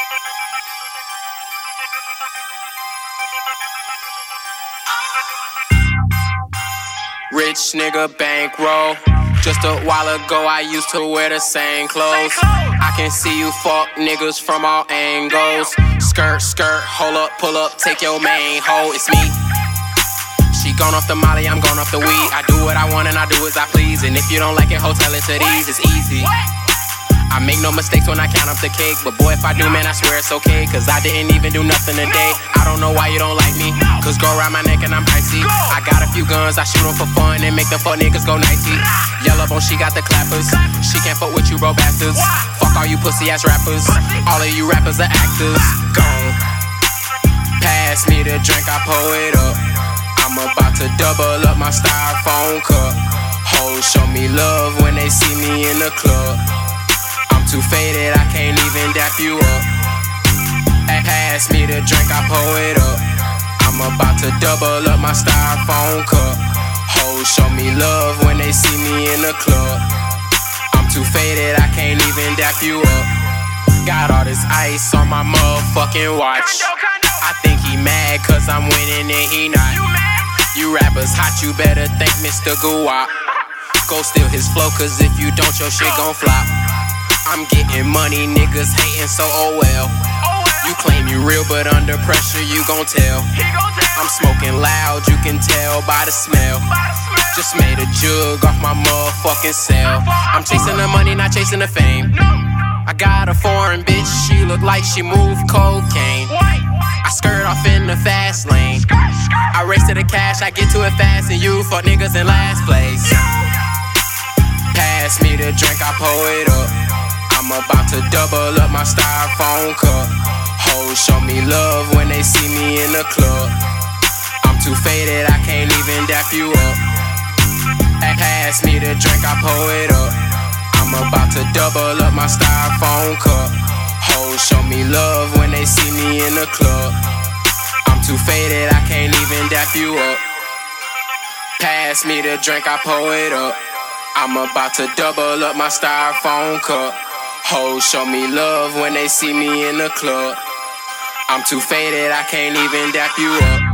Rich nigga bankroll. Just a while ago I used to wear the same clothes. I can see you fuck niggas from all angles. Skirt, skirt, hold up, pull up, take your main hoe. It's me. She gone off the molly, I'm gone off the weed. I do what I want and I do as I please. And if you don't like it, hotel it to these, it's easy. I make no mistakes when I count up the cake. But boy, if I do, man, I swear it's okay. Cause I didn't even do nothing today. I don't know why you don't like me. Cause go around my neck and I'm icy. I got a few guns, I shoot them for fun and make the fuck niggas go nicey. Yellow bone, she got the clappers. She can't fuck with you, bro bastards. Fuck all you pussy ass rappers. All of you rappers are actors. Gone. Pass me the drink, I pour it up. I'm about to double up my styrofoam cup. Hoes show me love when they see me in the club. Too faded, I can't even dap you up. Pass me the drink, I pour it up. I'm about to double up my styrofoam cup. Hoes show me love when they see me in the club. I'm too faded, I can't even dap you up. Got all this ice on my motherfucking watch. I think he mad cause I'm winning and he not. You rappers hot, you better thank Mr. Guwap. Go steal his flow cause if you don't, your shit gon' flop. I'm getting money, niggas hating, so oh well. You claim you real, but under pressure you gon' tell. I'm smoking loud, you can tell by the smell. Just made a jug off my motherfucking cell. I'm chasing the money, not chasing the fame. I got a foreign bitch, she look like she moved cocaine. I skirt off in the fast lane. I race to the cash, I get to it fast, and you fuck niggas in last place. Pass me the drink, I pour it up. I'm about to double up my styrofoam cup. Hoes show me love when they see me in the club. I'm too faded, I can't even dap you up. Pass me the drink, I pour it up. I'm about to double up my styrofoam cup. Hoes show me love when they see me in the club. I'm too faded, I can't even dap you up. Pass me the drink, I pour it up. I'm about to double up my styrofoam cup. Hoes show me love when they see me in the club. I'm too faded, I can't even dap you up.